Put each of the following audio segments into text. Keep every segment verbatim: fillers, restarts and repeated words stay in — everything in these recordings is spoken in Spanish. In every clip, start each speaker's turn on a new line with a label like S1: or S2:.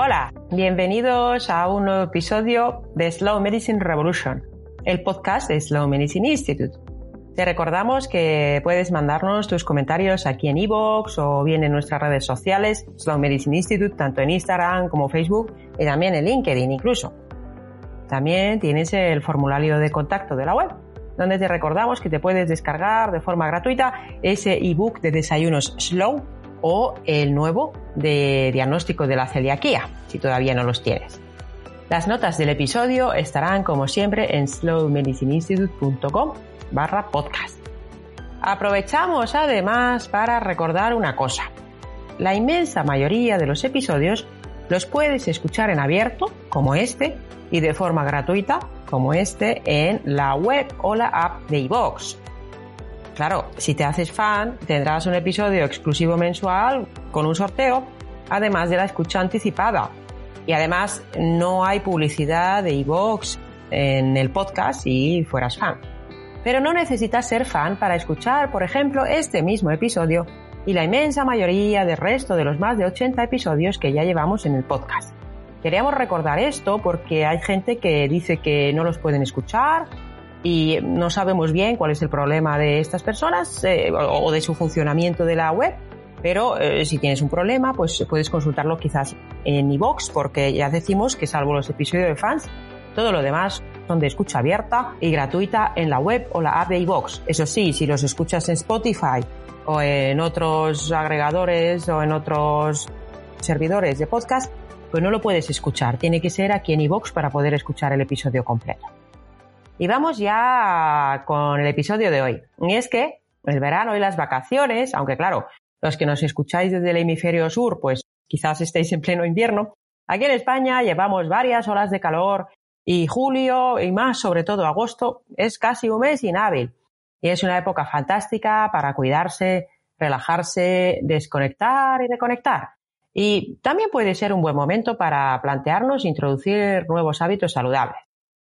S1: Hola, bienvenidos a un nuevo episodio de Slow Medicine Revolution, el podcast de Slow Medicine Institute. Te recordamos que puedes mandarnos tus comentarios aquí en iVoox o bien en nuestras redes sociales, Slow Medicine Institute, tanto en Instagram como Facebook y también en LinkedIn incluso. También tienes el formulario de contacto de la web, donde te recordamos que te puedes descargar de forma gratuita ese ebook de desayunos Slow o el nuevo de diagnóstico de la celiaquía, si todavía no los tienes. Las notas del episodio estarán, como siempre, en slowmedicineinstitute.com barra podcast. Aprovechamos además para recordar una cosa. La inmensa mayoría de los episodios los puedes escuchar en abierto, como este, y de forma gratuita, como este, en la web o la app de iVoox. Claro, si te haces fan, tendrás un episodio exclusivo mensual con un sorteo, además de la escucha anticipada. Y además no hay publicidad de iVoox en el podcast si fueras fan. Pero no necesitas ser fan para escuchar, por ejemplo, este mismo episodio y la inmensa mayoría del resto de los más de ochenta episodios que ya llevamos en el podcast. Queríamos recordar esto porque hay gente que dice que no los pueden escuchar y no sabemos bien cuál es el problema de estas personas eh, o de su funcionamiento de la web, pero eh, si tienes un problema, pues puedes consultarlo quizás en iVoox, porque ya decimos que salvo los episodios de fans, todo lo demás son de escucha abierta y gratuita en la web o la app de iVoox. Eso sí, si los escuchas en Spotify o en otros agregadores o en otros servidores de podcast, pues no lo puedes escuchar. Tiene que ser aquí en iVoox para poder escuchar el episodio completo. Y vamos ya con el episodio de hoy. Y es que el verano y las vacaciones, aunque claro, los que nos escucháis desde el hemisferio sur, pues quizás estéis en pleno invierno, aquí en España llevamos varias olas de calor y julio y más, sobre todo agosto, es casi un mes inhábil. Y es una época fantástica para cuidarse, relajarse, desconectar y reconectar. Y también puede ser un buen momento para plantearnos introducir nuevos hábitos saludables.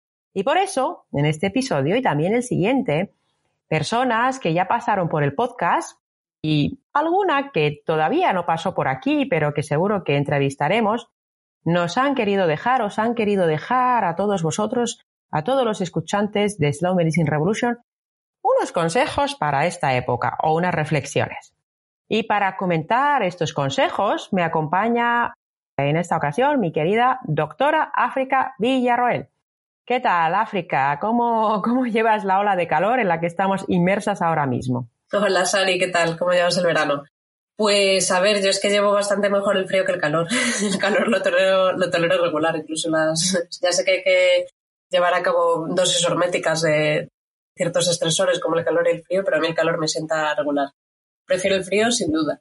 S1: Y por eso, en este episodio y también el siguiente, personas que ya pasaron por el podcast y alguna que todavía no pasó por aquí, pero que seguro que entrevistaremos, nos han querido dejar, os han querido dejar a todos vosotros, a todos los escuchantes de Slow Medicine Revolution, unos consejos para esta época o unas reflexiones. Y para comentar estos consejos me acompaña en esta ocasión mi querida doctora África Villarroel. ¿Qué tal, África? ¿Cómo, ¿Cómo llevas la ola de calor en la que estamos inmersas ahora mismo?
S2: Hola, Sari, ¿qué tal? ¿Cómo llevas el verano? Pues, a ver, yo es que llevo bastante mejor el frío que el calor. El calor lo tolero, lo tolero regular, incluso las... Ya sé que hay que llevar a cabo dosis horméticas de ciertos estresores como el calor y el frío, pero a mí el calor me sienta regular. Prefiero el frío, sin duda.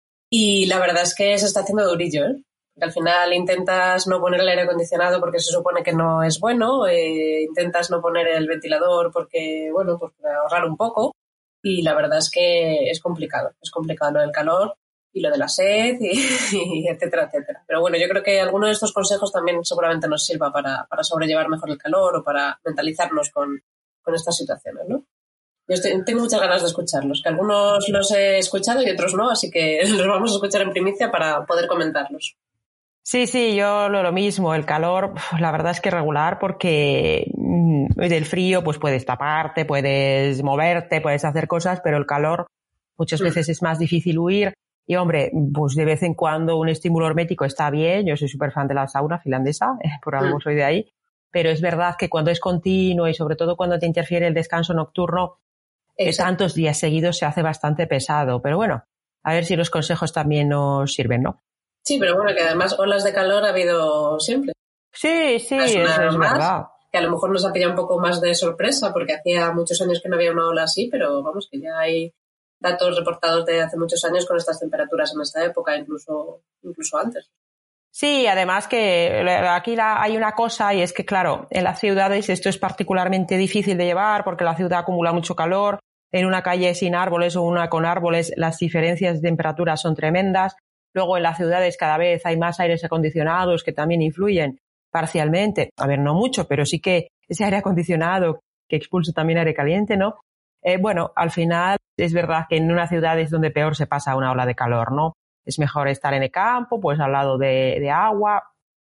S2: Y la verdad es que se está haciendo durillo, ¿eh? Al final intentas no poner el aire acondicionado porque se supone que no es bueno, eh, intentas no poner el ventilador porque, bueno, pues para ahorrar un poco, y la verdad es que es complicado, es complicado lo del calor y lo de la sed y, y etcétera, etcétera. Pero bueno, yo creo que alguno de estos consejos también seguramente nos sirva para, para sobrellevar mejor el calor o para mentalizarnos con, con estas situaciones, ¿no? Yo estoy, tengo muchas ganas de escucharlos, que algunos los he escuchado y otros no, así que los vamos a escuchar en primicia para poder comentarlos.
S1: Sí, sí, yo lo, lo mismo. El calor, la verdad es que regular porque mmm, del frío pues puedes taparte, puedes moverte, puedes hacer cosas, pero el calor muchas veces es más difícil huir. Y hombre, pues de vez en cuando un estímulo hormético está bien. Yo soy súper fan de la sauna finlandesa, eh, por algo soy de ahí. Pero es verdad que cuando es continuo y sobre todo cuando te interfiere el descanso nocturno, eh, tantos días seguidos se hace bastante pesado. Pero bueno, a ver si los consejos también nos sirven, ¿no?
S2: Sí, pero bueno, que además olas de calor ha habido siempre.
S1: Sí, sí, es eso es más, verdad.
S2: Que a lo mejor nos ha pillado un poco más de sorpresa porque hacía muchos años que no había una ola así, pero vamos, que ya hay datos reportados de hace muchos años con estas temperaturas en esta época, incluso, incluso antes.
S1: Sí, además que aquí la, hay una cosa y es que, claro, en las ciudades esto es particularmente difícil de llevar porque la ciudad acumula mucho calor. En una calle sin árboles o una con árboles las diferencias de temperatura son tremendas. Luego en las ciudades cada vez hay más aires acondicionados que también influyen parcialmente. A ver, no mucho, pero sí que ese aire acondicionado que expulsa también aire caliente, ¿no? Eh, bueno, al final es verdad que en una ciudad es donde peor se pasa una ola de calor, ¿no? Es mejor estar en el campo, pues al lado de, de agua.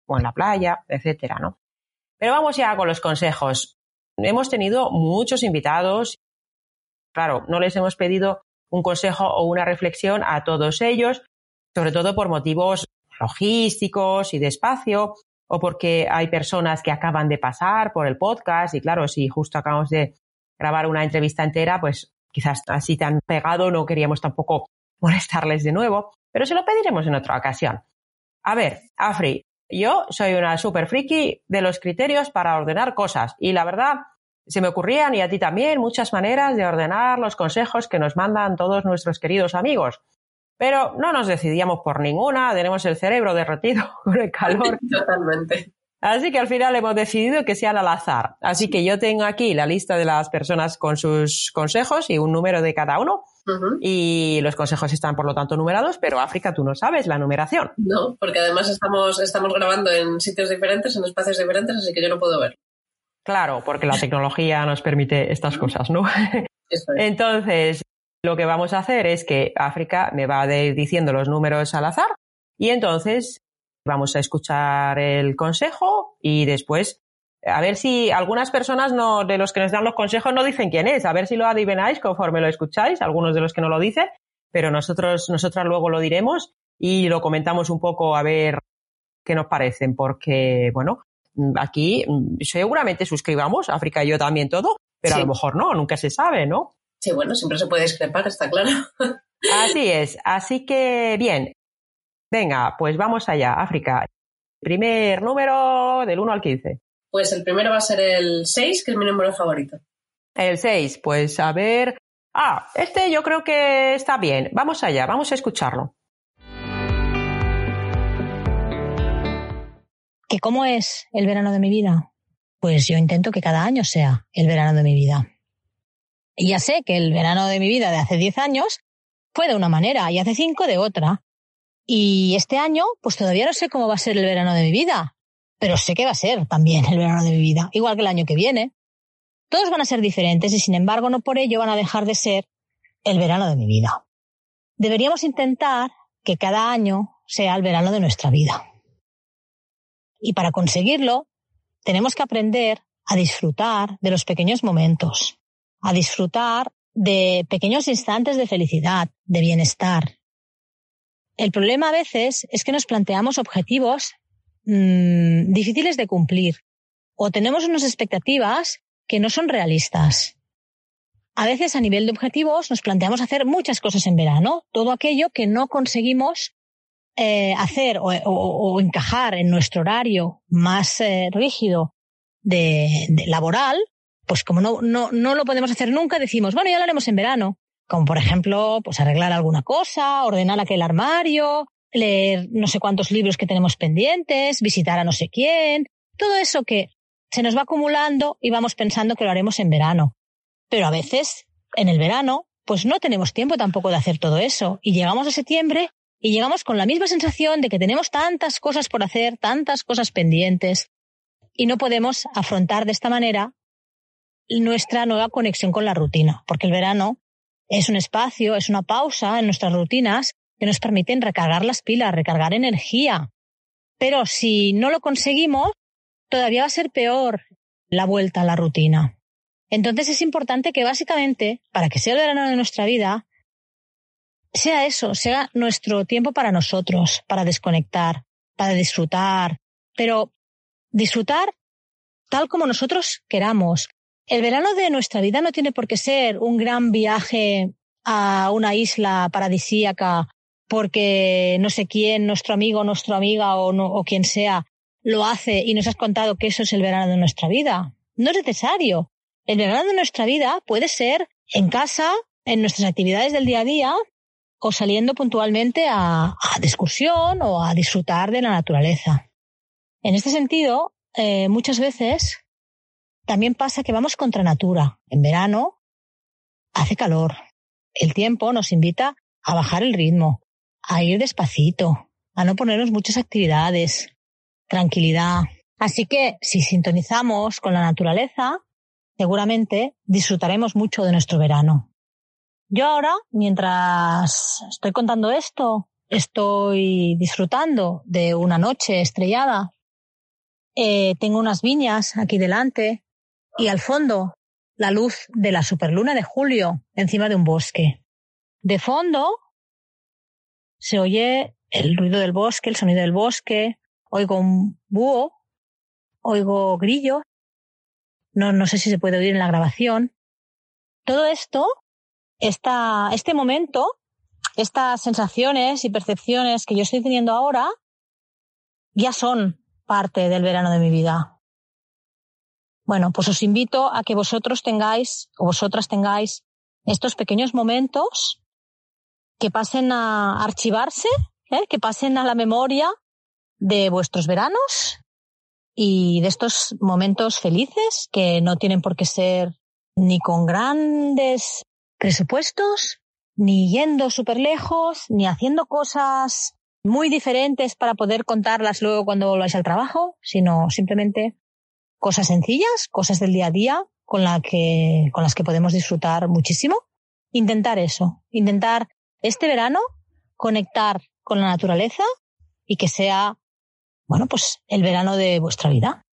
S1: o en la playa, etcétera, ¿no? Pero vamos ya con los consejos. Hemos tenido muchos invitados. Claro, no les hemos pedido un consejo o una reflexión a todos ellos, sobre todo por motivos logísticos y de espacio, o porque hay personas que acaban de pasar por el podcast y claro, si justo acabamos de grabar una entrevista entera, pues quizás así tan pegado no queríamos tampoco molestarles de nuevo, pero se lo pediremos en otra ocasión. A ver, Afri, yo soy una super friki de los criterios para ordenar cosas y la verdad se me ocurrían, y a ti también, muchas maneras de ordenar los consejos que nos mandan todos nuestros queridos amigos. Pero no nos decidíamos por ninguna, tenemos el cerebro derretido con el calor.
S2: Totalmente.
S1: Así que al final hemos decidido que sean al azar. Así que yo tengo aquí la lista de las personas con sus consejos y un número de cada uno. Uh-huh. Y los consejos están, por lo tanto, numerados, pero África, tú no sabes la numeración.
S2: No, porque además estamos, estamos grabando en sitios diferentes, en espacios diferentes, así que yo no puedo ver.
S1: Claro, porque la tecnología nos permite estas cosas, ¿no?
S2: Eso es.
S1: Entonces, lo que vamos a hacer es que África me va a ir diciendo los números al azar y entonces vamos a escuchar el consejo y después a ver si algunas personas no, de los que nos dan los consejos no dicen quién es, a ver si lo adivináis conforme lo escucháis, algunos de los que no lo dicen, pero nosotros, nosotras luego lo diremos y lo comentamos un poco a ver qué nos parecen, porque, bueno, aquí seguramente suscribamos, África y yo también todo, pero sí. A lo mejor no, nunca se sabe, ¿no?
S2: Sí, bueno, siempre se puede discrepar, está claro.
S1: Así es, así que bien. Venga, pues vamos allá, África. Primer número del uno al quince.
S2: Pues el primero va a ser el seis, que es mi número favorito.
S1: El seis, pues a ver... Ah, este yo creo que está bien. Vamos allá, vamos a escucharlo.
S3: ¿Que cómo es el verano de mi vida? Pues yo intento que cada año sea el verano de mi vida. Y ya sé que el verano de mi vida de hace diez años fue de una manera y hace cinco de otra. Y este año, pues todavía no sé cómo va a ser el verano de mi vida, pero sé que va a ser también el verano de mi vida, igual que el año que viene. Todos van a ser diferentes y, sin embargo, no por ello van a dejar de ser el verano de mi vida. Deberíamos intentar que cada año sea el verano de nuestra vida. Y para conseguirlo, tenemos que aprender a disfrutar de los pequeños momentos, a disfrutar de pequeños instantes de felicidad, de bienestar. El problema a veces es que nos planteamos objetivos mmm, difíciles de cumplir o tenemos unas expectativas que no son realistas. A veces a nivel de objetivos nos planteamos hacer muchas cosas en verano, todo aquello que no conseguimos eh, hacer o, o, o encajar en nuestro horario más eh, rígido de, de laboral, pues como no, no, no lo podemos hacer nunca, decimos, bueno, ya lo haremos en verano. Como por ejemplo, pues arreglar alguna cosa, ordenar aquel armario, leer no sé cuántos libros que tenemos pendientes, visitar a no sé quién, todo eso que se nos va acumulando y vamos pensando que lo haremos en verano. Pero a veces, en el verano, pues no tenemos tiempo tampoco de hacer todo eso. Y llegamos a septiembre y llegamos con la misma sensación de que tenemos tantas cosas por hacer, tantas cosas pendientes, y no podemos afrontar de esta manera nuestra nueva conexión con la rutina, porque el verano es un espacio, es una pausa en nuestras rutinas que nos permiten recargar las pilas, recargar energía. Pero si no lo conseguimos, todavía va a ser peor la vuelta a la rutina. Entonces es importante que básicamente, para que sea el verano de nuestra vida, sea eso, sea nuestro tiempo para nosotros, para desconectar, para disfrutar, pero disfrutar tal como nosotros queramos. El verano de nuestra vida no tiene por qué ser un gran viaje a una isla paradisíaca porque no sé quién, nuestro amigo, nuestra amiga o, no, o quien sea, lo hace y nos has contado que eso es el verano de nuestra vida. No es necesario. El verano de nuestra vida puede ser en casa, en nuestras actividades del día a día o saliendo puntualmente a, a de excursión o a disfrutar de la naturaleza. En este sentido, eh, muchas veces también pasa que vamos contra natura. En verano hace calor. El tiempo nos invita a bajar el ritmo, a ir despacito, a no ponernos muchas actividades, tranquilidad. Así que si sintonizamos con la naturaleza, seguramente disfrutaremos mucho de nuestro verano. Yo ahora, mientras estoy contando esto, estoy disfrutando de una noche estrellada Eh, tengo unas viñas aquí delante y al fondo la luz de la superluna de julio encima de un bosque. De fondo se oye el ruido del bosque, el sonido del bosque, oigo un búho, oigo grillos, no, no sé si se puede oír en la grabación. Todo esto, esta, este momento, estas sensaciones y percepciones que yo estoy teniendo ahora, ya son parte del verano de mi vida. Bueno, pues os invito a que vosotros tengáis, o vosotras tengáis, estos pequeños momentos que pasen a archivarse, ¿eh? que pasen a la memoria de vuestros veranos y de estos momentos felices que no tienen por qué ser ni con grandes presupuestos, ni yendo súper lejos, ni haciendo cosas muy diferentes para poder contarlas luego cuando volváis al trabajo, sino simplemente cosas sencillas, cosas del día a día con, la que, con las que podemos disfrutar muchísimo. Intentar eso, intentar este verano conectar con la naturaleza y que sea, bueno, pues el verano de vuestra vida.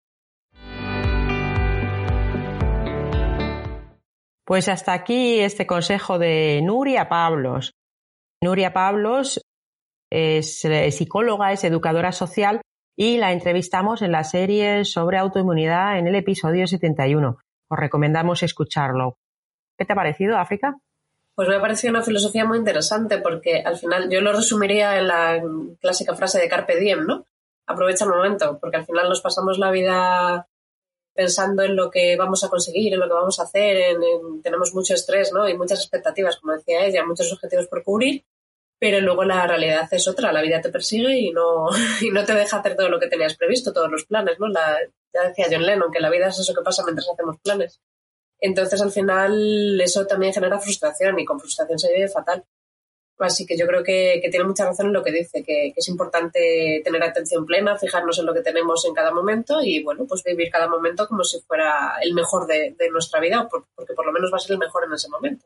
S1: Pues hasta aquí este consejo de Nuria Pablos. Nuria Pablos es psicóloga, es educadora social y la entrevistamos en la serie sobre autoinmunidad en el episodio setenta y uno. Os recomendamos escucharlo. ¿Qué te ha parecido, África?
S2: Pues me ha parecido una filosofía muy interesante porque al final yo lo resumiría en la clásica frase de Carpe Diem, ¿no? Aprovecha el momento, porque al final nos pasamos la vida pensando en lo que vamos a conseguir, en lo que vamos a hacer, en, en, tenemos mucho estrés, ¿no? Y muchas expectativas, como decía ella, muchos objetivos por cubrir, pero luego la realidad es otra, la vida te persigue y no, y no te deja hacer todo lo que tenías previsto, todos los planes, ¿no? La, ya decía John Lennon que la vida es eso que pasa mientras hacemos planes. Entonces, al final, eso también genera frustración y con frustración se vive fatal. Así que yo creo que, que tiene mucha razón en lo que dice, que, que es importante tener atención plena, fijarnos en lo que tenemos en cada momento y, bueno, pues vivir cada momento como si fuera el mejor de, de nuestra vida, porque por lo menos va a ser el mejor en ese momento.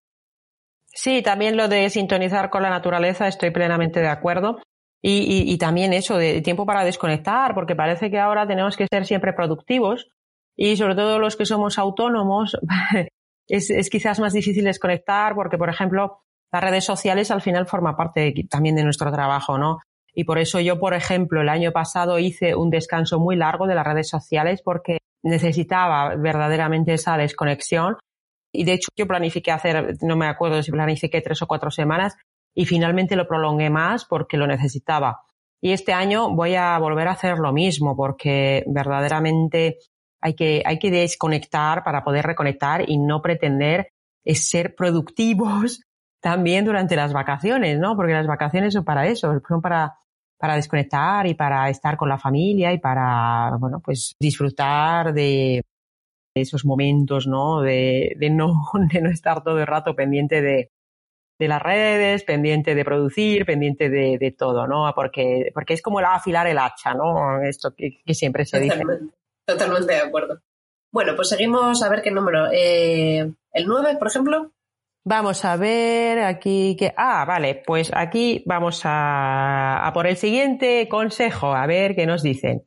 S1: Sí, también lo de sintonizar con la naturaleza, estoy plenamente de acuerdo. Y, y, y también eso de tiempo para desconectar, porque parece que ahora tenemos que ser siempre productivos. Y sobre todo los que somos autónomos, es, es quizás más difícil desconectar porque, por ejemplo, las redes sociales al final forman parte también de nuestro trabajo, ¿no? Y por eso yo, por ejemplo, el año pasado hice un descanso muy largo de las redes sociales porque necesitaba verdaderamente esa desconexión. Y de hecho yo planifiqué hacer, no me acuerdo si planifiqué tres o cuatro semanas y finalmente lo prolongué más porque lo necesitaba. Y este año voy a volver a hacer lo mismo porque verdaderamente Hay que, hay que desconectar para poder reconectar y no pretender ser productivos también durante las vacaciones, ¿no? Porque las vacaciones son para eso, son para, para desconectar y para estar con la familia y para, bueno, pues disfrutar de esos momentos, ¿no? De, de no, de no estar todo el rato pendiente de, de las redes, pendiente de producir, pendiente de, de todo, ¿no? Porque, porque es como el afilar el hacha, ¿no? Esto que, que siempre se dice.
S2: Totalmente de acuerdo. Bueno, pues seguimos a ver qué número. Eh, ¿El nueve, por ejemplo?
S1: Vamos a ver aquí que... Ah, vale, pues aquí vamos a, a por el siguiente consejo, a ver qué nos dicen.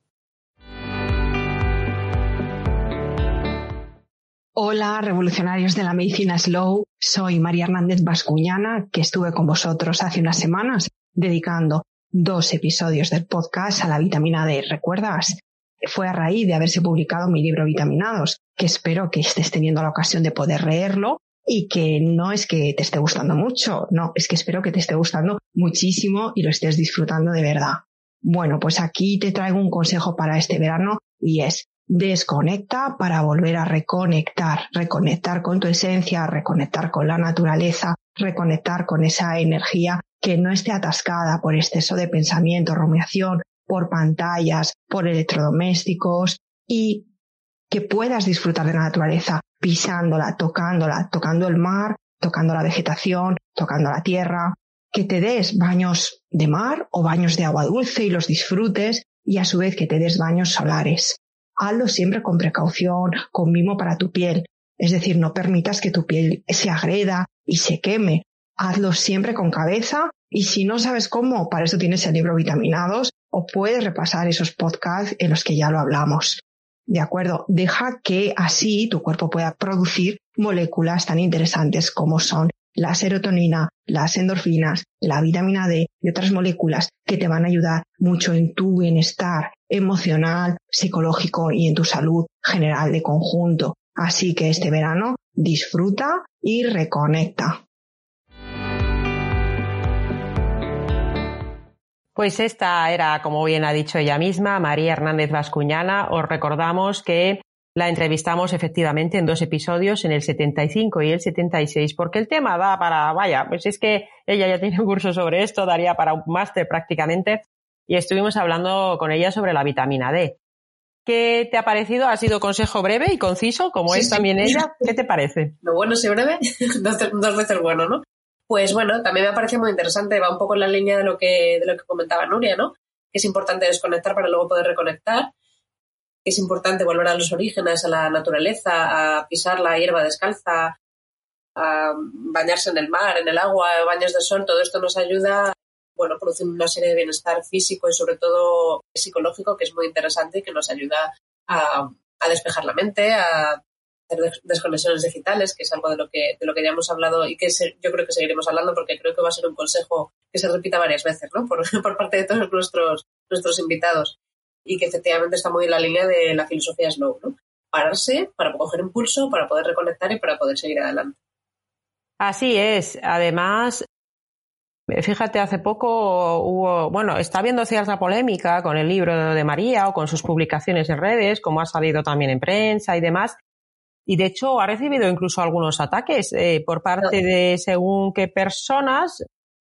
S4: Hola, revolucionarios de la medicina Slow. Soy María Hernández Bascuñana, que estuve con vosotros hace unas semanas dedicando dos episodios del podcast a la vitamina D. ¿Recuerdas? Fue a raíz de haberse publicado mi libro Vitaminados, que espero que estés teniendo la ocasión de poder leerlo y que no es que te esté gustando mucho, no, es que espero que te esté gustando muchísimo y lo estés disfrutando de verdad. Bueno, pues aquí te traigo un consejo para este verano y es: desconecta para volver a reconectar, reconectar con tu esencia, reconectar con la naturaleza, reconectar con esa energía que no esté atascada por exceso de pensamiento, rumiación, por pantallas, por electrodomésticos y que puedas disfrutar de la naturaleza pisándola, tocándola, tocando el mar, tocando la vegetación, tocando la tierra, que te des baños de mar o baños de agua dulce y los disfrutes y a su vez que te des baños solares. Hazlo siempre con precaución, con mimo para tu piel, es decir, no permitas que tu piel se agreda y se queme. Hazlo siempre con cabeza y si no sabes cómo, para eso tienes el libro Vitaminados, o puedes repasar esos podcasts en los que ya lo hablamos. ¿De acuerdo? Deja que así tu cuerpo pueda producir moléculas tan interesantes como son la serotonina, las endorfinas, la vitamina D y otras moléculas que te van a ayudar mucho en tu bienestar emocional, psicológico y en tu salud general de conjunto. Así que este verano disfruta y reconecta.
S1: Pues esta era, como bien ha dicho ella misma, María Hernández Bascuñana. Os recordamos que la entrevistamos efectivamente en dos episodios, en el setenta y cinco y el setenta y seis, porque el tema da para, vaya, pues es que ella ya tiene un curso sobre esto, daría para un máster prácticamente, y estuvimos hablando con ella sobre la vitamina D. ¿Qué te ha parecido? ¿Ha sido consejo breve y conciso, como
S2: sí,
S1: es
S2: sí.
S1: también ella? ¿Qué te parece?
S2: Lo bueno sí breve, dos, dos veces bueno, ¿no? Pues bueno, también me ha parecido muy interesante, va un poco en la línea de lo que, de lo que comentaba Nuria, ¿no? Que es importante desconectar para luego poder reconectar, que es importante volver a los orígenes, a la naturaleza, a pisar la hierba descalza, a bañarse en el mar, en el agua, baños de sol. Todo esto nos ayuda, bueno, a producir una serie de bienestar físico y sobre todo psicológico, que es muy interesante y que nos ayuda a, a despejar la mente, a hacer desconexiones digitales, que es algo de lo que, de lo que ya hemos hablado y que se, yo creo que seguiremos hablando, porque creo que va a ser un consejo que se repita varias veces, ¿no? Por, por parte de todos nuestros, nuestros invitados. Y que efectivamente está muy en la línea de la filosofía slow, ¿no? Pararse para coger impulso, para poder reconectar y para poder seguir adelante.
S1: Así es. Además, fíjate, hace poco hubo, bueno, está habiendo cierta polémica con el libro de María o con sus publicaciones en redes, como ha salido también en prensa y demás. Y de hecho ha recibido incluso algunos ataques eh, por parte de según qué personas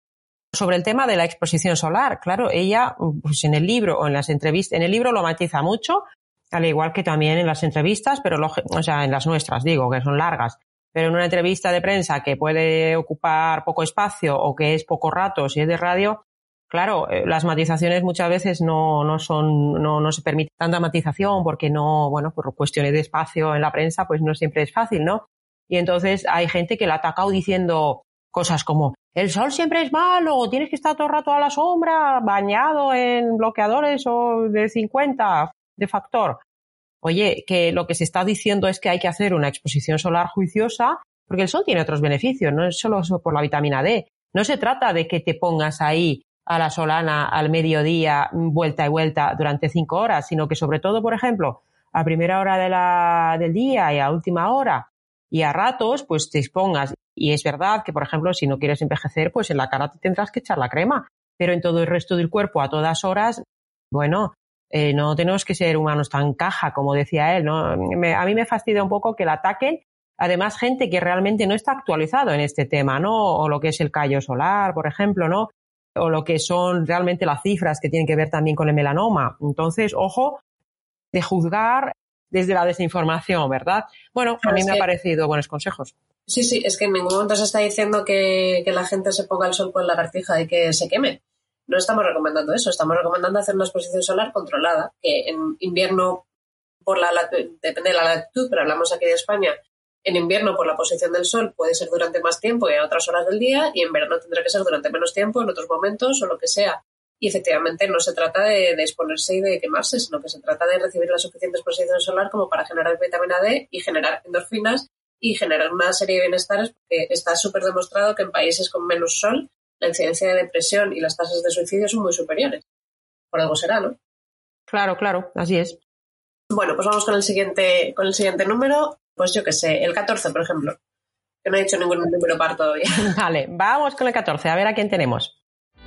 S1: sobre el tema de la exposición solar. Claro, ella, pues en el libro o en las entrevistas, en el libro lo matiza mucho, al igual que también en las entrevistas, pero lo, o sea, en las nuestras, digo, que son largas. Pero en una entrevista de prensa que puede ocupar poco espacio o que es poco rato, si es de radio, claro, eh, las matizaciones muchas veces no, no son, no, no se permite tanta matización porque no, bueno, por cuestiones de espacio en la prensa, pues no siempre es fácil, ¿no? Y entonces hay gente que la ha atacado diciendo cosas como el sol siempre es malo, tienes que estar todo el rato a la sombra, bañado en bloqueadores o de cincuenta de factor. Oye, que lo que se está diciendo es que hay que hacer una exposición solar juiciosa, porque el sol tiene otros beneficios, no es solo por la vitamina D. No se trata de que te pongas ahí a la solana al mediodía, vuelta y vuelta durante cinco horas, sino que sobre todo, por ejemplo, a primera hora de la, del día y a última hora y a ratos, pues te expongas. Y es verdad que, por ejemplo, si no quieres envejecer, pues en la cara te tendrás que echar la crema, pero en todo el resto del cuerpo a todas horas, bueno, eh, no tenemos que ser humanos tan caja, como decía él, ¿no? Me, a mí me fastidia un poco que la ataquen, además gente que realmente no está actualizado en este tema, ¿no? O lo que es el callo solar, por ejemplo, ¿no? O lo que son realmente las cifras que tienen que ver también con el melanoma. Entonces, ojo, de juzgar desde la desinformación, ¿verdad? Bueno, a mí me ha parecido buenos consejos.
S2: Sí, sí, es que en ningún momento se está diciendo que, que la gente se ponga al sol con lagartija y que se queme. No estamos recomendando eso, estamos recomendando hacer una exposición solar controlada, que en invierno, por la depende de la latitud, pero hablamos aquí de España, en invierno por la posición del sol puede ser durante más tiempo y a otras horas del día, y en verano tendrá que ser durante menos tiempo, en otros momentos o lo que sea. Y efectivamente no se trata de, de exponerse y de quemarse, sino que se trata de recibir la suficiente exposición solar como para generar vitamina D y generar endorfinas y generar una serie de bienestares, porque está súper demostrado que en países con menos sol la incidencia de depresión y las tasas de suicidio son muy superiores. Por algo será, ¿no?
S1: Claro, claro, así es.
S2: Bueno, pues vamos con el siguiente, con el siguiente número. Pues yo qué sé, el catorce, por ejemplo. Que no he dicho ningún número par todavía.
S1: Vale, vamos con el catorce, a ver a quién tenemos.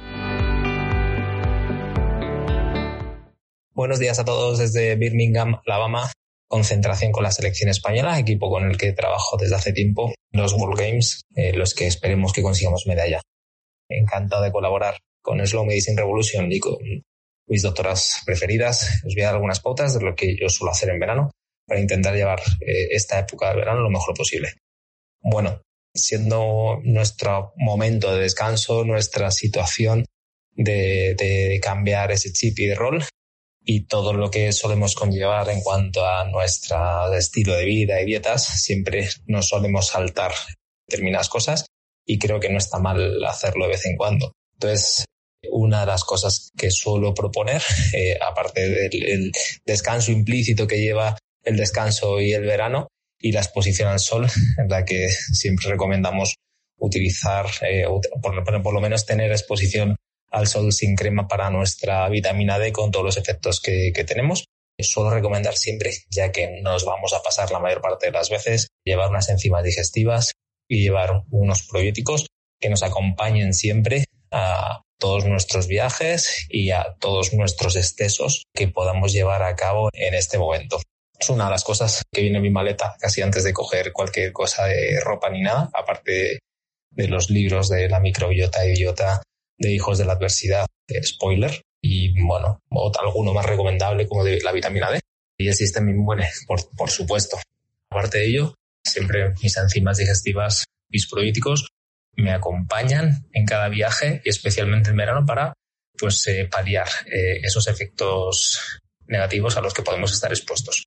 S5: Buenos días a todos desde Birmingham, Alabama. Concentración con la selección española, equipo con el que trabajo desde hace tiempo, los World Games, eh, los que esperemos que consigamos medalla. Encantado de colaborar con Slow Medicine Revolution y con mis doctoras preferidas. Os voy a dar algunas pautas de lo que yo suelo hacer en verano para intentar llevar eh, esta época de verano lo mejor posible. Bueno, siendo nuestro momento de descanso, nuestra situación de, de cambiar ese chip y de rol, y todo lo que solemos conllevar en cuanto a nuestro estilo de vida y dietas, siempre nos solemos saltar determinadas cosas y creo que no está mal hacerlo de vez en cuando. Entonces, Una de las cosas que suelo proponer, eh, aparte del el descanso implícito que lleva el descanso y el verano, y la exposición al sol, en la que siempre recomendamos utilizar, eh, por, por lo menos tener exposición al sol sin crema para nuestra vitamina D con todos los efectos que, que tenemos. Suelo recomendar siempre, ya que nos vamos a pasar la mayor parte de las veces, llevar unas enzimas digestivas y llevar unos probióticos que nos acompañen siempre a todos nuestros viajes y a todos nuestros excesos que podamos llevar a cabo en este momento. Es una de las cosas que viene en mi maleta casi antes de coger cualquier cosa de ropa ni nada, aparte de, de los libros de la microbiota y biota de Hijos de la Adversidad, spoiler, y bueno, alguno más recomendable como de la vitamina D y el sistema inmune, por, por supuesto. Aparte de ello, siempre mis enzimas digestivas, mis probióticos, me acompañan en cada viaje y especialmente en verano para pues eh, paliar eh, esos efectos negativos a los que podemos estar expuestos.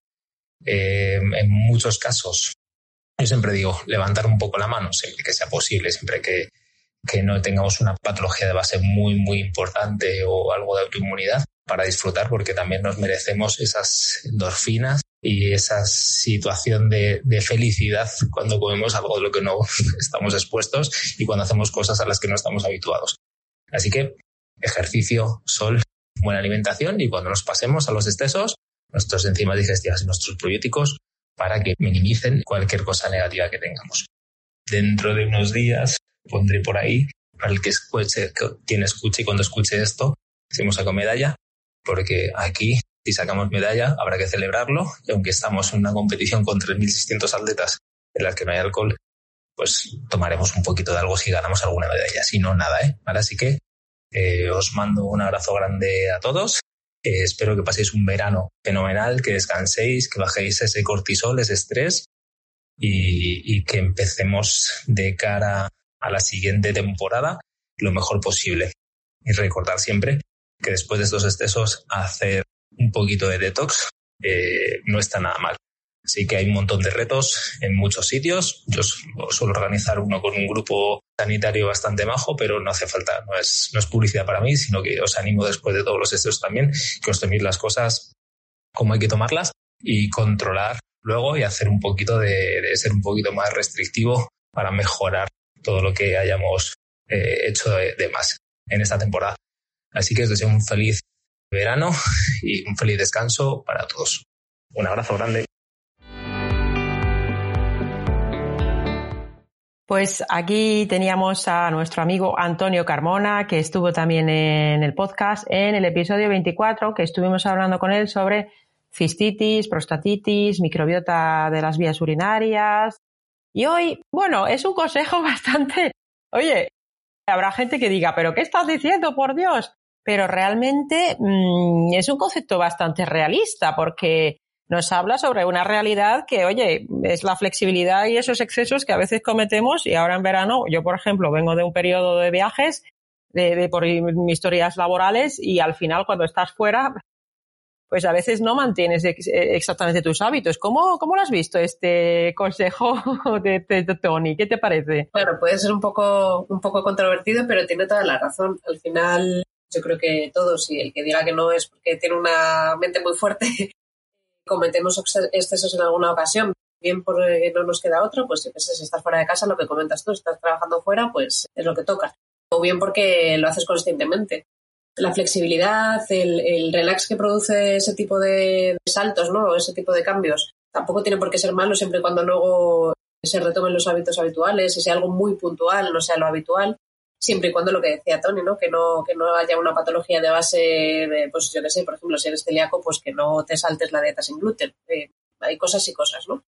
S5: Eh, en muchos casos, yo siempre digo, levantar un poco la mano, siempre que sea posible, siempre que, que no tengamos una patología de base muy, muy importante o algo de autoinmunidad, para disfrutar, porque también nos merecemos esas endorfinas y esa situación de, de felicidad cuando comemos algo de lo que no estamos expuestos y cuando hacemos cosas a las que no estamos habituados. Así que ejercicio, sol, buena alimentación y cuando nos pasemos a los excesos, nuestras enzimas digestivas y nuestros probióticos para que minimicen cualquier cosa negativa que tengamos. Dentro de unos días pondré por ahí, para el que escuche, quien escuche y cuando escuche esto, si hemos sacado medalla, porque aquí, si sacamos medalla, habrá que celebrarlo, y aunque estamos en una competición con tres mil seiscientos atletas en las que no hay alcohol, pues tomaremos un poquito de algo si ganamos alguna medalla, si no, nada, ¿eh? Ahora sí que eh, os mando un abrazo grande a todos, eh, espero que paséis un verano fenomenal, que descanséis, que bajéis ese cortisol, ese estrés, y, y que empecemos de cara a la siguiente temporada lo mejor posible. Y recordar siempre que después de estos excesos hacer un poquito de detox eh, no está nada mal. Así que hay un montón de retos en muchos sitios. Yo suelo organizar uno con un grupo sanitario bastante majo, pero no hace falta, no es, no es publicidad para mí, sino que os animo después de todos los excesos también que os toméis las cosas como hay que tomarlas y controlar luego y hacer un poquito de, de ser un poquito más restrictivo para mejorar todo lo que hayamos eh, hecho de, de más en esta temporada. Así que os deseo un feliz verano y un feliz descanso para todos. Un abrazo grande.
S1: Pues aquí teníamos a nuestro amigo Antonio Carmona, que estuvo también en el podcast en el episodio veinticuatro, que estuvimos hablando con él sobre cistitis, prostatitis, microbiota de las vías urinarias. Y hoy, bueno, es un consejo bastante... Oye, habrá gente que diga, ¿pero qué estás diciendo, por Dios? Pero realmente mmm, es un concepto bastante realista porque nos habla sobre una realidad que, oye, es la flexibilidad y esos excesos que a veces cometemos y ahora en verano, yo por ejemplo vengo de un periodo de viajes de, de por mis historias laborales y al final cuando estás fuera, pues a veces no mantienes ex- exactamente tus hábitos. ¿Cómo, cómo lo has visto este consejo de, de, de Tony? ¿Qué te parece?
S2: Bueno, puede ser un poco, un poco controvertido, pero tiene toda la razón. Al final, yo creo que todos, y el que diga que no es porque tiene una mente muy fuerte, cometemos excesos en alguna ocasión. Bien porque no nos queda otra, pues yo qué sé, si estás fuera de casa, lo que comentas tú, si estás trabajando fuera, pues es lo que toca. O bien porque lo haces conscientemente. La flexibilidad, el, el relax que produce ese tipo de saltos, ¿no? Ese tipo de cambios, tampoco tiene por qué ser malo siempre y cuando luego se retomen los hábitos habituales, y sea algo muy puntual, no sea lo habitual, siempre y cuando lo que decía Tony, ¿no? Que no, que no haya una patología de base, de, pues yo qué sé, por ejemplo, si eres celíaco, pues que no te saltes la dieta sin gluten. Eh, hay cosas y cosas, ¿no?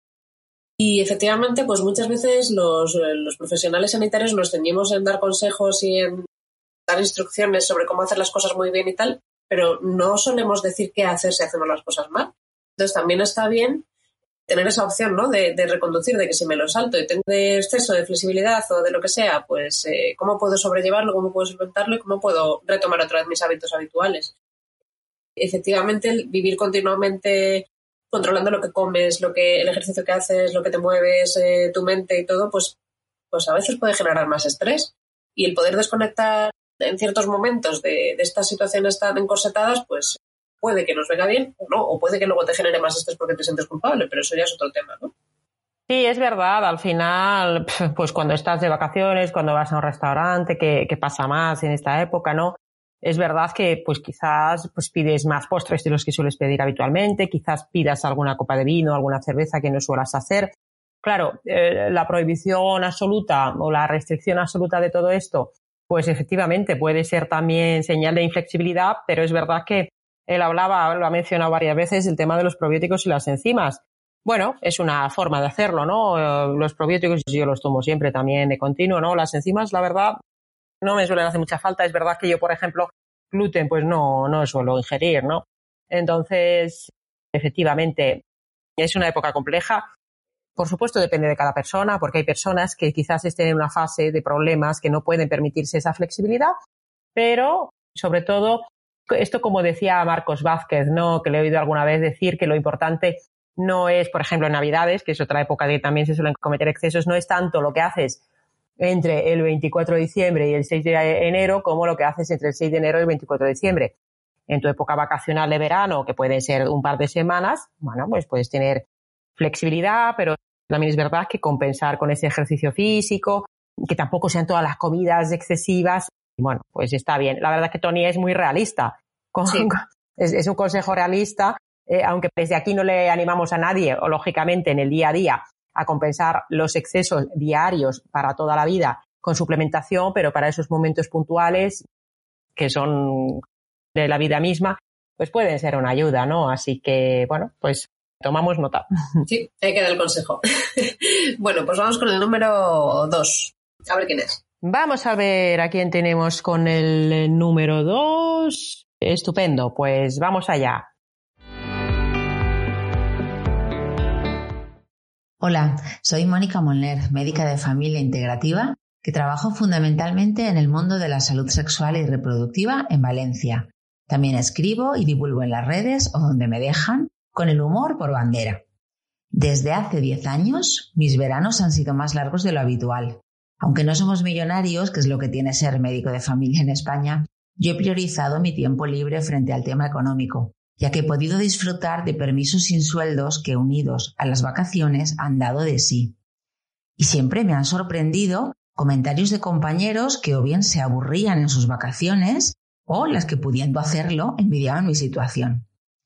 S2: Y efectivamente, pues muchas veces los, los profesionales sanitarios nos ceñimos en dar consejos y en dar instrucciones sobre cómo hacer las cosas muy bien y tal, pero no solemos decir qué hacer si hacemos las cosas mal. Entonces también está bien tener esa opción, ¿no? De, de reconducir, de que si me lo salto y tengo de exceso de flexibilidad o de lo que sea, pues eh, cómo puedo sobrellevarlo, cómo puedo solventarlo y cómo puedo retomar otra vez mis hábitos habituales. Efectivamente, el vivir continuamente controlando lo que comes, lo que el ejercicio que haces, lo que te mueves, eh, tu mente y todo, pues, pues a veces puede generar más estrés. Y el poder desconectar en ciertos momentos de, de estas situaciones tan encorsetadas, pues puede que nos venga bien o no, o puede que luego te genere más estrés porque te sientes culpable, pero eso ya es otro tema, ¿no?
S1: Sí, es verdad, al final, pues cuando estás de vacaciones, cuando vas a un restaurante, que, que pasa más en esta época, ¿no? Es verdad que pues quizás pues pides más postres de los que sueles pedir habitualmente, quizás pidas alguna copa de vino, alguna cerveza que no suelas hacer. Claro, eh, la prohibición absoluta o la restricción absoluta de todo esto, pues efectivamente puede ser también señal de inflexibilidad, pero es verdad que él hablaba, lo ha mencionado varias veces, el tema de los probióticos y las enzimas. Bueno, es una forma de hacerlo, ¿no? Los probióticos yo los tomo siempre también de continuo, ¿no? Las enzimas, la verdad, no me suelen hacer mucha falta. Es verdad que yo, por ejemplo, gluten, pues no, no suelo ingerir, ¿no? Entonces, efectivamente, es una época compleja. Por supuesto, depende de cada persona, porque hay personas que quizás estén en una fase de problemas que no pueden permitirse esa flexibilidad, pero, sobre todo, esto como decía Marcos Vázquez, ¿no? Que le he oído alguna vez decir que lo importante no es, por ejemplo, en Navidades, que es otra época que también se suelen cometer excesos, no es tanto lo que haces entre el veinticuatro de diciembre y el seis de enero como lo que haces entre el seis de enero y el veinticuatro de diciembre. En tu época vacacional de verano, que puede ser un par de semanas, bueno, pues puedes tener flexibilidad, pero también es verdad que compensar con ese ejercicio físico, que tampoco sean todas las comidas excesivas, bueno, pues está bien. La verdad es que Tony es muy realista. Con, sí. es, es un consejo realista, eh, aunque desde aquí no le animamos a nadie, o lógicamente en el día a día, a compensar los excesos diarios para toda la vida con suplementación, pero para esos momentos puntuales que son de la vida misma, pues pueden ser una ayuda, ¿no? Así que, bueno, pues tomamos nota.
S2: Sí, ahí queda el consejo. Bueno, pues vamos con el número dos. A ver quién es.
S1: Vamos a ver a quién tenemos con el número dos. Estupendo, pues vamos allá.
S6: Hola, soy Mónica Molner, médica de familia integrativa, que trabajo fundamentalmente en el mundo de la salud sexual y reproductiva en Valencia. También escribo y divulgo en las redes o donde me dejan, con el humor por bandera. Desde hace diez años, mis veranos han sido más largos de lo habitual. Aunque no somos millonarios, que es lo que tiene ser médico de familia en España, yo he priorizado mi tiempo libre frente al tema económico, ya que he podido disfrutar de permisos sin sueldos que, unidos a las vacaciones, han dado de sí. Y siempre me han sorprendido comentarios de compañeros que o bien se aburrían en sus vacaciones o las que, pudiendo hacerlo, envidiaban mi situación.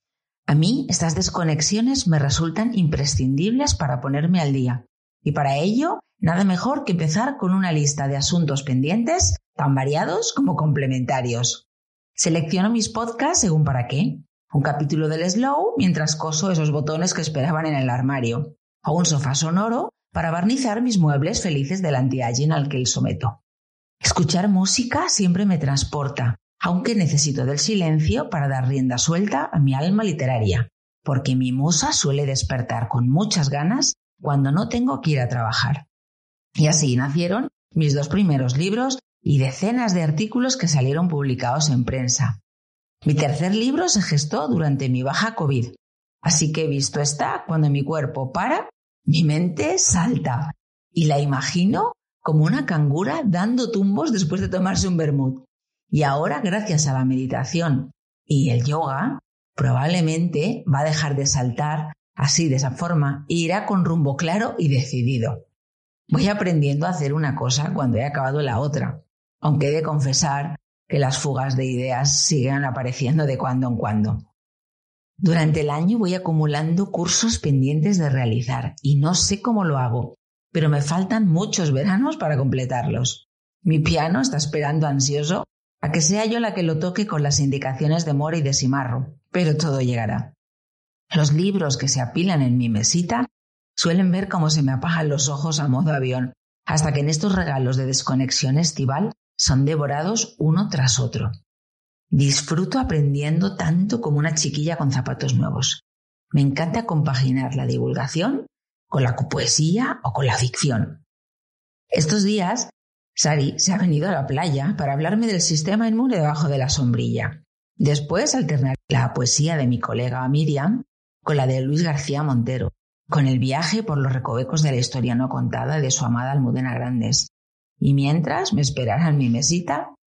S6: A mí estas desconexiones me resultan imprescindibles para ponerme al día, y para ello nada mejor que empezar con una lista de asuntos pendientes tan variados como complementarios. Selecciono mis podcasts según para qué. Un capítulo del Slow mientras coso esos botones que esperaban en el armario, o un sofá sonoro para barnizar mis muebles felices del anti-aging al que el someto. Escuchar música siempre me transporta, aunque necesito del silencio para dar rienda suelta a mi alma literaria, porque mi musa suele despertar con muchas ganas cuando no tengo que ir a trabajar. Y así nacieron mis dos primeros libros y decenas de artículos que salieron publicados en prensa. Mi tercer libro se gestó durante mi baja COVID, así que visto está, cuando mi cuerpo para, mi mente salta y la imagino como una cangura dando tumbos después de tomarse un vermut. Y ahora, gracias a la meditación y el yoga, probablemente va a dejar de saltar así, de esa forma, e irá con rumbo claro y decidido. Voy aprendiendo a hacer una cosa cuando he acabado la otra, aunque he de confesar que las fugas de ideas siguen apareciendo de cuando en cuando. Durante el año voy acumulando cursos pendientes de realizar y no sé cómo lo hago, pero me faltan muchos veranos para completarlos. Mi piano está esperando ansioso a que sea yo la que lo toque con las indicaciones de Mora y de Simarro, pero todo llegará. Los libros que se apilan en mi mesita suelen ver cómo se me apagan los ojos a modo avión, hasta que en estos regalos de desconexión estival son devorados uno tras otro. Disfruto aprendiendo tanto como una chiquilla con zapatos nuevos. Me encanta compaginar la divulgación con la poesía o con la ficción. Estos días, Sari se ha venido a la playa para hablarme del sistema inmune debajo de la sombrilla. Después alternar la poesía de mi colega Miriam con la de Luis García Montero, con el viaje por los recovecos de la historia no contada de su amada Almudena Grandes. Y mientras me esperará en mi mesita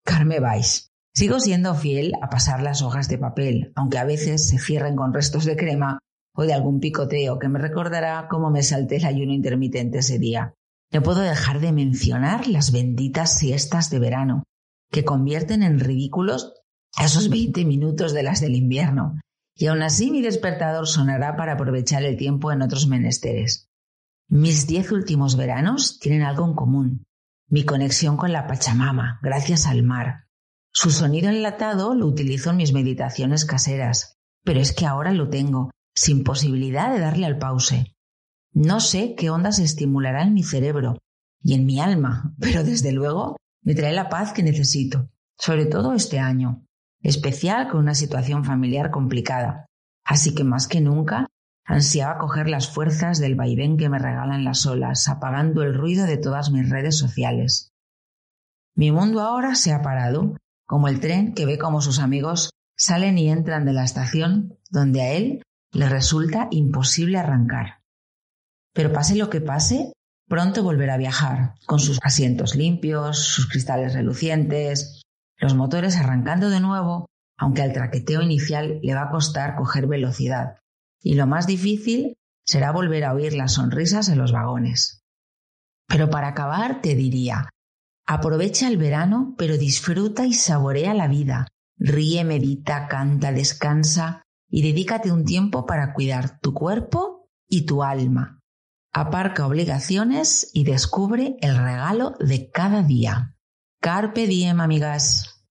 S6: Carme Weiss. Sigo siendo fiel a pasar las hojas de papel, aunque a veces se cierren con restos de crema o de algún picoteo que me recordará cómo me salté el ayuno intermitente ese día. No puedo dejar de mencionar las benditas siestas de verano, que convierten en ridículos esos veinte minutos de las del invierno. Y aún así mi despertador sonará para aprovechar el tiempo en otros menesteres. Mis diez últimos veranos tienen algo en común. Mi conexión con la Pachamama, gracias al mar. Su sonido enlatado lo utilizo en mis meditaciones caseras, pero es que ahora lo tengo, sin posibilidad de darle al pause. No sé qué ondas estimulará en mi cerebro y en mi alma, pero desde luego me trae la paz que necesito, sobre todo este año, especial con una situación familiar complicada. Así que más que nunca ansiaba coger las fuerzas del vaivén que me regalan las olas, apagando el ruido de todas mis redes sociales. Mi mundo ahora se ha parado, como el tren que ve cómo sus amigos salen y entran de la estación donde a él le resulta imposible arrancar. Pero pase lo que pase, pronto volverá a viajar, con sus asientos limpios, sus cristales relucientes, los motores arrancando de nuevo, aunque al traqueteo inicial le va a costar coger velocidad. Y lo más difícil será volver a oír las sonrisas en los vagones. Pero para acabar te diría, aprovecha el verano, pero disfruta y saborea la vida. Ríe, medita, canta, descansa y dedícate un tiempo para cuidar tu cuerpo y tu alma. Aparca obligaciones y descubre el regalo de cada día. Carpe diem, amigas.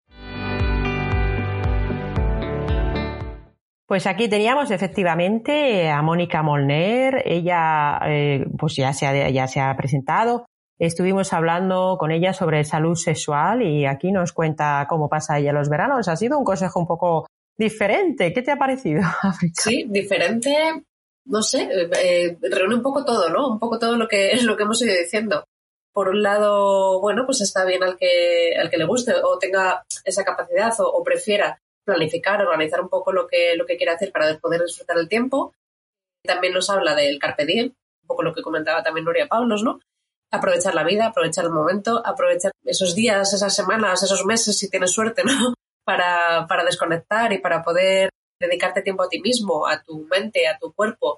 S1: Pues aquí teníamos efectivamente a Mónica Molner. Ella eh, pues ya se, ha, ya se ha presentado. Estuvimos hablando con ella sobre salud sexual y aquí nos cuenta cómo pasa ella los veranos. Ha sido un consejo un poco diferente. ¿Qué te ha parecido, África?
S2: Sí, diferente. No sé, eh, reúne un poco todo, ¿no? Un poco todo lo que es lo que hemos ido diciendo. Por un lado, bueno, pues está bien al que al que le guste o tenga esa capacidad o, o prefiera planificar, organizar un poco lo que lo que quiere hacer para poder disfrutar el tiempo. También nos habla del carpe diem, un poco lo que comentaba también Nuria Pablos, ¿no? Aprovechar la vida, aprovechar el momento, aprovechar esos días, esas semanas, esos meses, si tienes suerte, ¿no? Para, para desconectar y para poder dedicarte tiempo a ti mismo, a tu mente, a tu cuerpo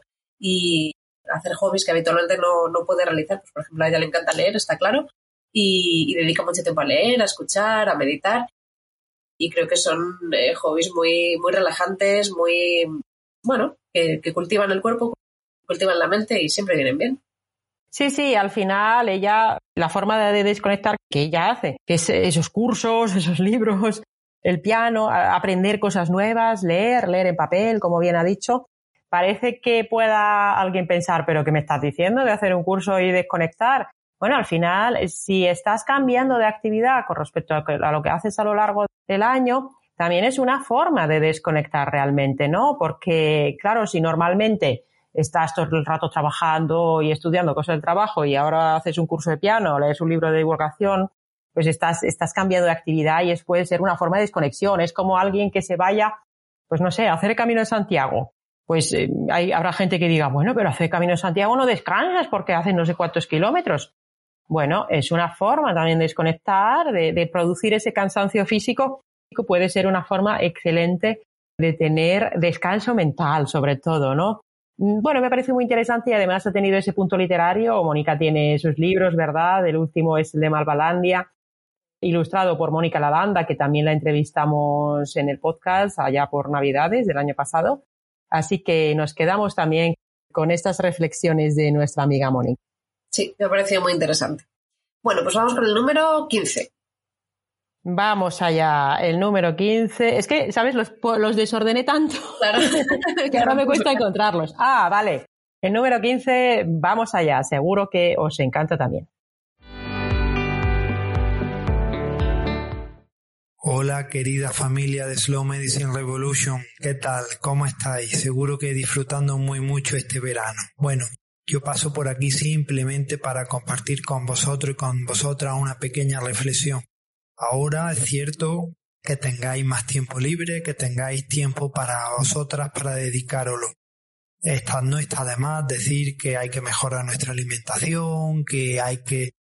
S2: y hacer hobbies que habitualmente no, no puedes realizar. Pues, por ejemplo, a ella le encanta leer, está claro, y, y dedica mucho tiempo a leer, a escuchar, a meditar. Y creo que son eh, hobbies muy, muy relajantes, muy, bueno, que, que cultivan el cuerpo, cultivan la mente y siempre vienen bien.
S1: Sí, sí, al final ella, la forma de desconectar que ella hace, que es esos cursos, esos libros, el piano, aprender cosas nuevas, leer, leer en papel, como bien ha dicho. Parece que pueda alguien pensar, ¿pero qué me estás diciendo de hacer un curso y desconectar? Bueno, al final, si estás cambiando de actividad con respecto a lo que haces a lo largo del año, también es una forma de desconectar realmente, ¿no? Porque, claro, si normalmente estás todo el rato trabajando y estudiando cosas del trabajo y ahora haces un curso de piano, lees un libro de divulgación, pues estás, estás cambiando de actividad y es, puede ser una forma de desconexión. Es como alguien que se vaya, pues no sé, a hacer el Camino de Santiago. Pues eh, hay, habrá gente que diga, bueno, pero hacer el Camino de Santiago no descansas porque haces no sé cuántos kilómetros. Bueno, es una forma también de desconectar, de, de producir ese cansancio físico. Puede ser una forma excelente de tener descanso mental, sobre todo, ¿no? Bueno, me parece muy interesante y además ha tenido ese punto literario. Mónica tiene sus libros, ¿verdad? El último es el de Malvalandia, ilustrado por Mónica Lalanda, que también la entrevistamos en el podcast allá por Navidades del año pasado. Así que nos quedamos también con estas reflexiones de nuestra amiga Mónica.
S2: Sí, me ha parecido muy interesante. Bueno, pues vamos con el número quince.
S1: Vamos allá, el número quince. Es que, ¿sabes? Los, los desordené tanto
S2: claro.
S1: que ahora me cuesta encontrarlos. Ah, vale. El número quince, vamos allá. Seguro que os encanta también.
S7: Hola querida familia de Slow Medicine Revolution, ¿qué tal? ¿Cómo estáis? Seguro que disfrutando muy mucho este verano. Bueno, yo paso por aquí simplemente para compartir con vosotros y con vosotras una pequeña reflexión. Ahora es cierto que tengáis más tiempo libre, que tengáis tiempo para vosotras, para dedicároslo. Esta, no está de más decir que hay que mejorar nuestra alimentación, que hay que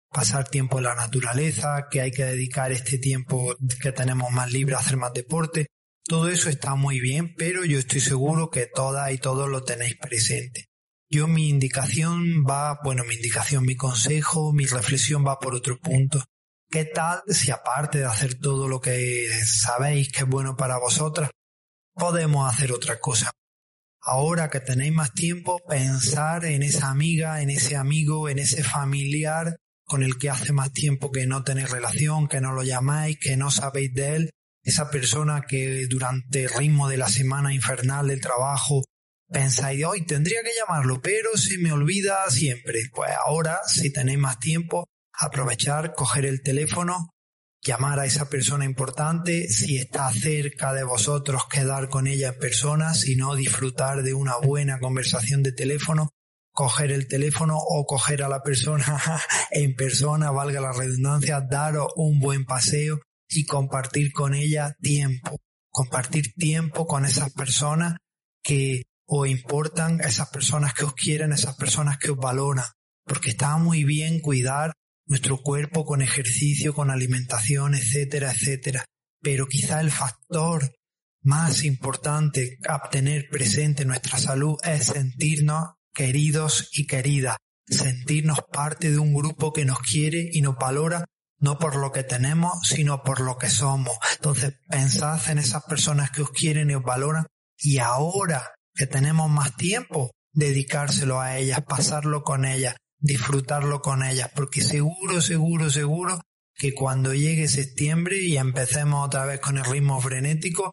S7: pasar tiempo en la naturaleza, que hay que dedicar este tiempo que tenemos más libre a hacer más deporte. Todo eso está muy bien, pero yo estoy seguro que todas y todos lo tenéis presente. Yo mi indicación va, bueno, mi indicación, mi consejo, mi reflexión va por otro punto. ¿Qué tal si aparte de hacer todo lo que sabéis que es bueno para vosotras, podemos hacer otra cosa? Ahora que tenéis más tiempo, pensar en esa amiga, en ese amigo, en ese familiar con el que hace más tiempo que no tenéis relación, que no lo llamáis, que no sabéis de él, esa persona que durante el ritmo de la semana infernal del trabajo pensáis, hoy tendría que llamarlo, pero se me olvida siempre. Pues ahora, si tenéis más tiempo, aprovechar, coger el teléfono, llamar a esa persona importante, si está cerca de vosotros, quedar con ella en persona, si no, disfrutar de una buena conversación de teléfono, coger el teléfono o coger a la persona en persona, valga la redundancia, daros un buen paseo y compartir con ella tiempo, compartir tiempo con esas personas que os importan, esas personas que os quieren, esas personas que os valoran, porque está muy bien cuidar nuestro cuerpo con ejercicio, con alimentación, etcétera, etcétera. Pero quizá el factor más importante a tener presente en nuestra salud es sentirnos queridos y queridas, sentirnos parte de un grupo que nos quiere y nos valora, no por lo que tenemos, sino por lo que somos. Entonces, pensad en esas personas que os quieren y os valoran, y ahora que tenemos más tiempo, dedicárselo a ellas, pasarlo con ellas, disfrutarlo con ellas, porque seguro, seguro, seguro que cuando llegue septiembre y empecemos otra vez con el ritmo frenético,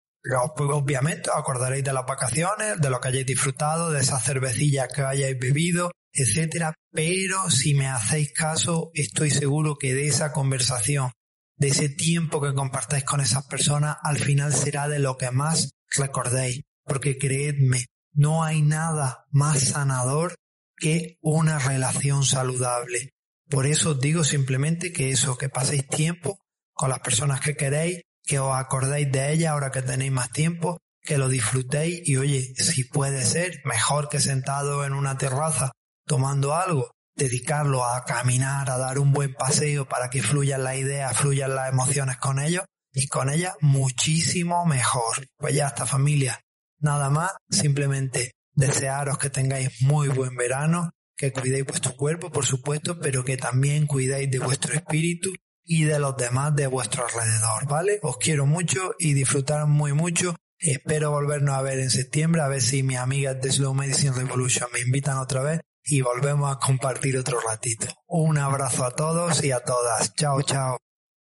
S7: obviamente os acordaréis de las vacaciones, de lo que hayáis disfrutado, de esas cervecillas que hayáis bebido, etcétera. Pero si me hacéis caso, estoy seguro que de esa conversación, de ese tiempo que compartáis con esas personas, al final será de lo que más recordéis, porque creedme, no hay nada más sanador que una relación saludable. Por eso os digo simplemente que eso, que paséis tiempo con las personas que queréis, que os acordéis de ellas ahora que tenéis más tiempo, que lo disfrutéis y oye, si puede ser, mejor que sentado en una terraza tomando algo, dedicarlo a caminar, a dar un buen paseo para que fluyan las ideas, fluyan las emociones con ellos y con ellas muchísimo mejor. Pues ya está, familia, nada más, simplemente desearos que tengáis muy buen verano, que cuidéis vuestro cuerpo, por supuesto, pero que también cuidéis de vuestro espíritu y de los demás de vuestro alrededor, ¿vale? Os quiero mucho y disfrutar muy mucho. Espero volvernos a ver en septiembre, a ver si mis amigas de Slow Medicine Revolution me invitan otra vez y volvemos a compartir otro ratito. Un abrazo a todos y a todas. Chao, chao.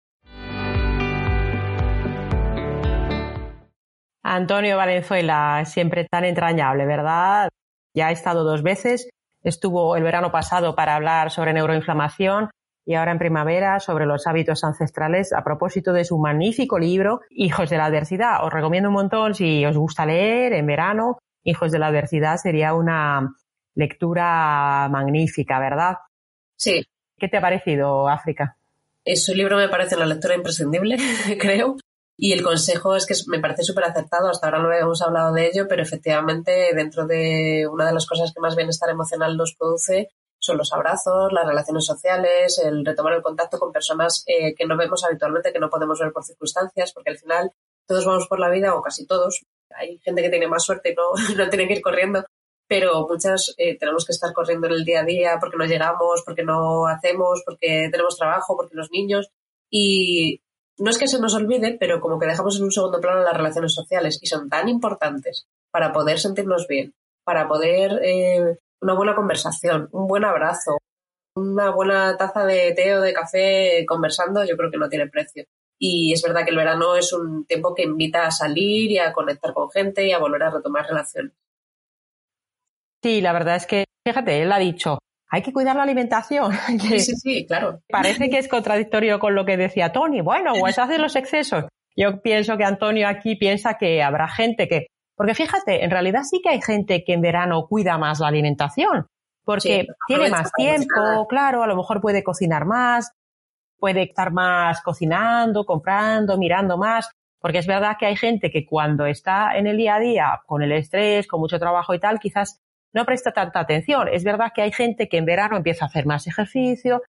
S1: Antonio Valenzuela, siempre tan entrañable, ¿verdad? Ya ha estado dos veces, estuvo el verano pasado para hablar sobre neuroinflamación y ahora en primavera sobre los hábitos ancestrales a propósito de su magnífico libro Hijos de la Adversidad. Os recomiendo un montón si os gusta leer en verano. Hijos de la Adversidad sería una lectura magnífica, ¿verdad?
S2: Sí.
S1: ¿Qué te ha parecido, África?
S2: Su libro me parece una lectura imprescindible, creo. Y el consejo es que me parece súper acertado. Hasta ahora no habíamos hablado de ello, pero efectivamente dentro de una de las cosas que más bienestar emocional nos produce son los abrazos, las relaciones sociales, el retomar el contacto con personas eh, que no vemos habitualmente, que no podemos ver por circunstancias, porque al final todos vamos por la vida, o casi todos. Hay gente que tiene más suerte y no, no tiene que ir corriendo, pero muchas eh, tenemos que estar corriendo en el día a día porque no llegamos, porque no hacemos, porque tenemos trabajo, porque los niños. Y no es que se nos olvide, pero como que dejamos en un segundo plano las relaciones sociales, y son tan importantes para poder sentirnos bien, para poder eh, una buena conversación, un buen abrazo, una buena taza de té o de café conversando, yo creo que no tiene precio. Y es verdad que el verano es un tiempo que invita a salir y a conectar con gente y a volver a retomar relaciones.
S1: Sí, la verdad es que, fíjate, él ha dicho, hay que cuidar la alimentación.
S2: Sí, sí, sí, claro.
S1: Parece que es contradictorio con lo que decía Tony. Bueno, pues hace los excesos. Yo pienso que Antonio aquí piensa que habrá gente que... Porque fíjate, en realidad sí que hay gente que en verano cuida más la alimentación. Porque sí, tiene más tiempo, claro, a lo mejor puede cocinar más, puede estar más cocinando, comprando, mirando más. Porque es verdad que hay gente que cuando está en el día a día, con el estrés, con mucho trabajo y tal, quizás no presta tanta atención. Es verdad que hay gente que en verano empieza a hacer más ejercicio,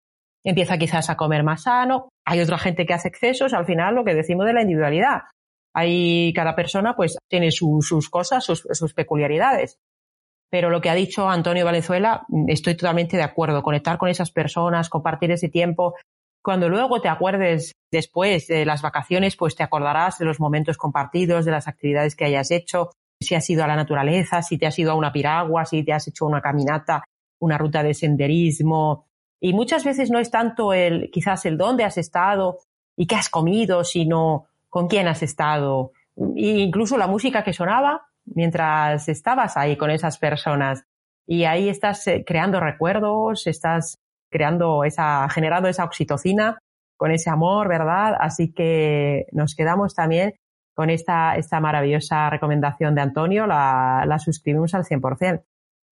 S1: empieza quizás a comer más sano. Hay otra gente que hace excesos, al final lo que decimos de la individualidad. Hay, cada persona pues tiene su, sus cosas, sus, sus peculiaridades. Pero lo que ha dicho Antonio Valenzuela, estoy totalmente de acuerdo. Conectar con esas personas, compartir ese tiempo. Cuando luego te acuerdes después de las vacaciones, pues te acordarás de los momentos compartidos, de las actividades que hayas hecho, si has ido a la naturaleza, si te has ido a una piragua, si te has hecho una caminata, una ruta de senderismo. Y muchas veces no es tanto el, quizás el dónde has estado y qué has comido, sino con quién has estado. E incluso la música que sonaba mientras estabas ahí con esas personas. Y ahí estás creando recuerdos, estás creando esa, generando esa oxitocina con ese amor, ¿verdad? Así que nos quedamos también con esta, esta maravillosa recomendación de Antonio, la, la suscribimos al cien por ciento.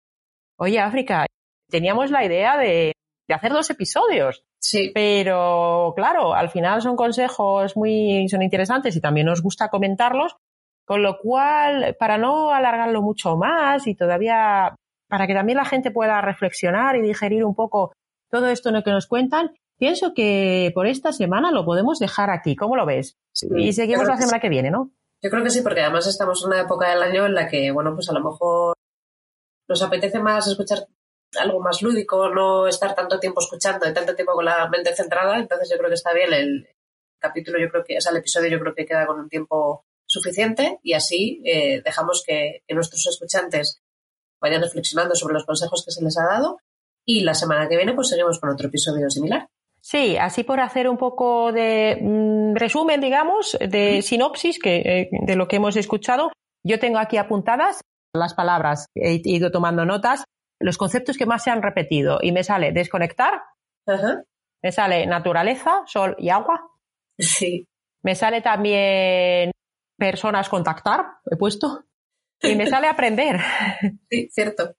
S1: Oye, África, teníamos la idea de, de hacer dos episodios.
S2: Sí.
S1: Pero, claro, al final son consejos muy, son interesantes y también nos gusta comentarlos, con lo cual, para no alargarlo mucho más y todavía, para que también la gente pueda reflexionar y digerir un poco todo esto en lo que nos cuentan, pienso que por esta semana lo podemos dejar aquí. ¿Cómo lo ves?
S2: Sí,
S1: y seguimos la semana
S2: sí.
S1: que viene, ¿no?
S2: Yo creo que sí, porque además estamos en una época del año en la que, bueno, pues a lo mejor nos apetece más escuchar algo más lúdico, no estar tanto tiempo escuchando y tanto tiempo con la mente centrada. Entonces yo creo que está bien el capítulo, yo creo que, o sea, el episodio yo creo que queda con un tiempo suficiente y así eh, dejamos que, que nuestros escuchantes vayan reflexionando sobre los consejos que se les ha dado y la semana que viene pues seguimos con otro episodio similar.
S1: Sí, así por hacer un poco de mmm, resumen, digamos, de uh-huh. sinopsis que, eh, de lo que hemos escuchado. Yo tengo aquí apuntadas las palabras, he ido tomando notas, los conceptos que más se han repetido y me sale desconectar,
S2: uh-huh.
S1: me sale naturaleza, sol y agua.
S2: Sí.
S1: Me sale también personas contactar, he puesto, y me sale aprender.
S2: Sí, cierto.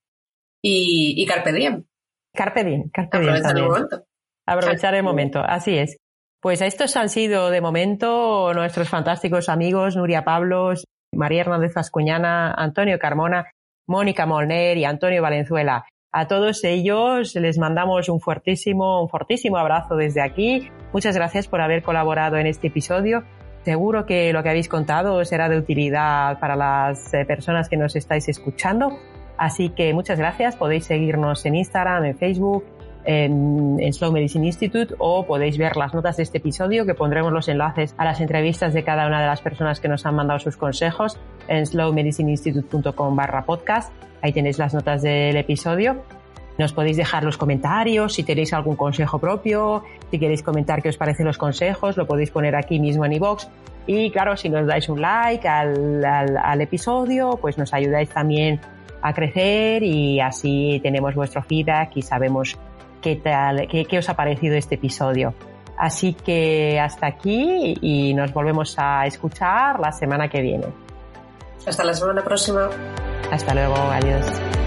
S2: Y, y carpe diem.
S1: Carpe diem, carpe diem.
S2: Aprovechar el momento.
S1: Aprovechar el momento, así es. Pues estos han sido de momento nuestros fantásticos amigos Nuria Pablos, María Hernández Vascuñana, Antonio Carmona, Mónica Molner y Antonio Valenzuela. A todos ellos les mandamos un fuertísimo, un fortísimo abrazo desde aquí. Muchas gracias por haber colaborado en este episodio. Seguro que lo que habéis contado será de utilidad para las personas que nos estáis escuchando. Así que muchas gracias. Podéis seguirnos en Instagram, en Facebook, en, en Slow Medicine Institute, o podéis ver las notas de este episodio, que pondremos los enlaces a las entrevistas de cada una de las personas que nos han mandado sus consejos en slow medicine institute punto com barra podcast. Ahí tenéis las notas del episodio. Nos podéis dejar los comentarios si tenéis algún consejo propio, si queréis comentar qué os parecen los consejos, lo podéis poner aquí mismo en iVoox. Y claro, si nos dais un like al, al, al episodio, pues nos ayudáis también a crecer y así tenemos vuestro feedback y sabemos qué tal, qué, qué os ha parecido este episodio. Así que hasta aquí y nos volvemos a escuchar la semana que viene.
S2: Hasta la semana próxima.
S1: Hasta luego, adiós.